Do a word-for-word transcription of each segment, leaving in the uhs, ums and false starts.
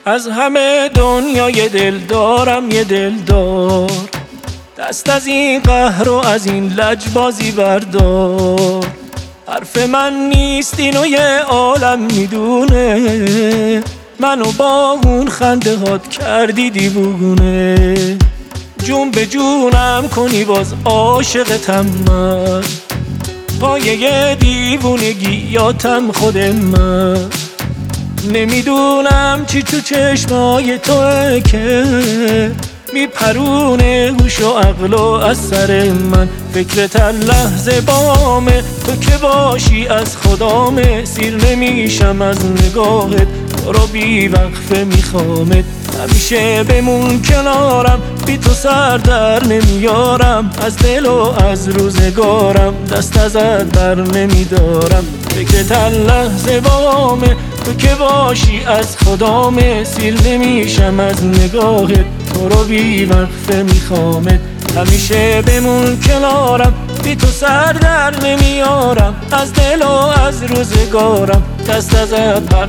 از همه دنیا یه دل دارم، یه دل دار. دست از این قهر و از این لجبازی بردار. حرف من نیست اینو یه عالم میدونه، منو با اون خنده هات کردی دیوونه. جون به جونم کنی باز عاشقتم من، پایه دیوونگی یاتم خود من. نمیدونم چی تو چشمای توه که میپرونه هوش و عقل و از سر من. فکرت هر لحظه بامه، تو که باشی از خدامه. سیر نمیشم از نگاهت، تو رو بی وقفه میخوامت. همیشه بمون کنارم، بی تو سر در نمیارم. از دل و از روزگارم دست ازت بر نمیدارم. فکرت هر لحظه بامه، تو که باشی از خدامه. سیر نمیشم از نگاهت، تو رو بی وقفه میخوامت. همیشه بمون کنارم، بی تو سر در نمیارم. از دل و از روزگارم دست ازت بر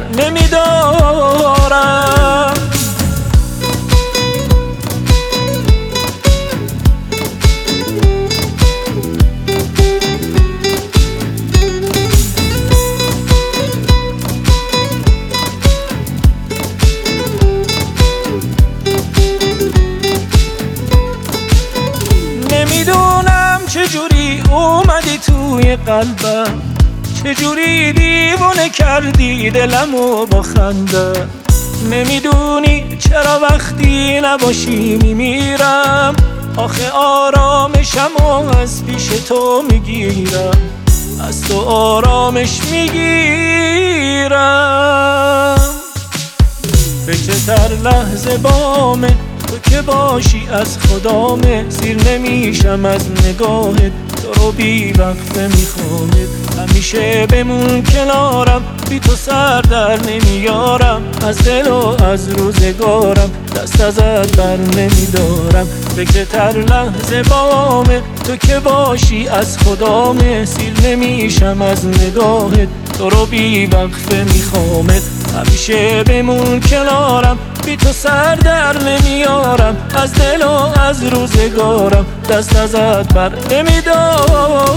نمیدارم. نمیدونم چجوری اومدی توی قلبم، چجوری دیوونه کردی دلمو با خنده. نمیدونی چرا وقتی نباشی میمیرم، آخه آرامشم و از پیش تو میگیرم. از تو آرامش میگیرم. فکرت هر لحظه بامه، تو که باشی از خدامه. سیر نمیشم از نگاهت، تو رو بی وقفه میخوامت. همیشه بمون کنارم، بی تو سر در نمیارم. از دل و از روزگارم دست ازت بر نمیدارم. فکرت هر لحظه بامه، تو که باشی از خدامه. سیر نمیشم از نگاهت، تو رو بی وقفه میخوامت. همیشه بمون کنارم، بی تو سر در نمیارم. از دل و از روزگارم دست ازت بر نمیدارم.